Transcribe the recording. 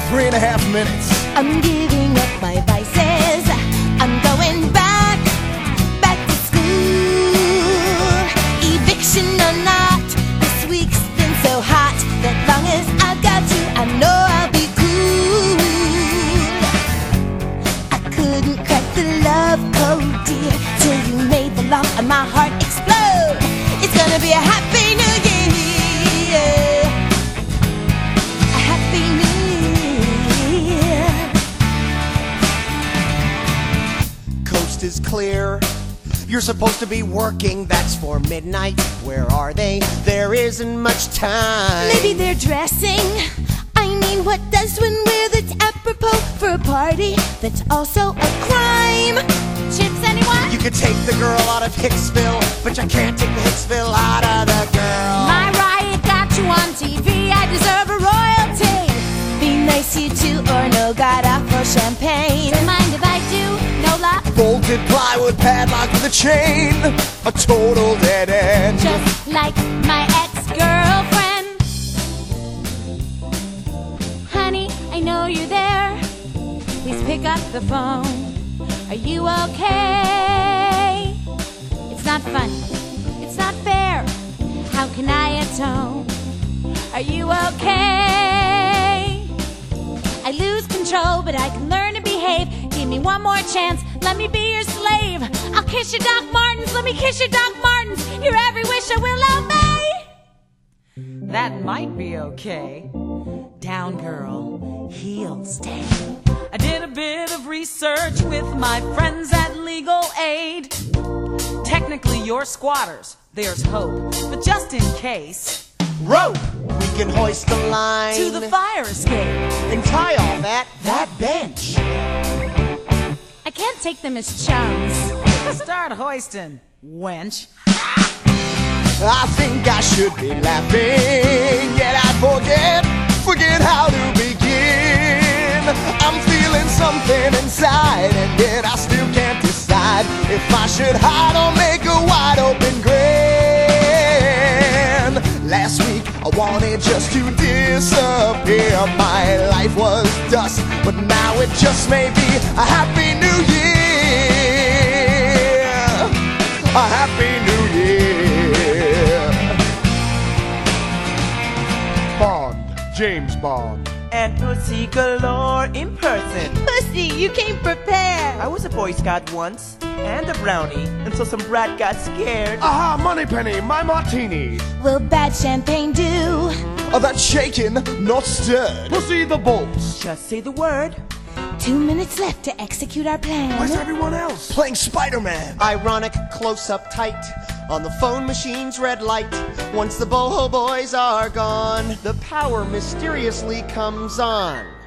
3.5 minutes. I'm giving up my vices. I'm going back to school. Eviction or not, this week's been so hot that long as I've got you, I know I'll be cool. I couldn't crack the love code, dear, till you made the lock of my heart explode. It's gonna be a happy new year. A happy new year. Coast is clear. You're supposed to be working, that's for midnight. Where are they? There isn't much time. Maybe they're dressing. I mean, what does one wear that's apropos for a party that's also a crime? Chips, anyone? You could take the girl out of Hicksville, but you can't take the Hicksville out of the girl. My riot got you on TV. I deserve a royalty. Be nice, you two, or no god for champagne. Don't mind if I do, no luck. Bolted plywood padlock with a chain. A total dead end. Just like my ex-girlfriend. Honey, I know you're there. Please pick up the phone. Are you okay? It's not funny. It's not fair. How can I atone? Are you okay? I lose control, but I can learn to behave. Give me one more chance. Let me be your slave. I'll kiss your Doc Martens. Let me kiss your Doc Martens. Your every wish I will obey. That might be okay. Down, girl, heel stay. I did a bit of research with my friends at Legal Aid. Technically, you're squatters. There's hope, but just in case, Rope! We can hoist the line to the fire escape. and tie all that bench. I can't take them as chums. Start hoisting, wench. I think I should be laughing, yet I forget how to begin. I'm feeling something inside, and yet I still can't decide if I should hide or make a wide open grin. Last week I wanted just to disappear. My life was dust, but now it just may be a happy new year. A happy new year. Bond, James Bond. And pussy galore in person. Pussy, you came prepared. I was a Boy Scout once, and a brownie, until some brat got scared. Aha, Moneypenny, my martini. Will bad champagne do? That's shaken, not stirred. Pussy the bolts. Just say the word. 2 minutes left to execute our plan. Where's everyone else? Playing Spider-Man. Ironic close-up tight on the phone machine's red light. Once the boho boys are gone, the power mysteriously comes on.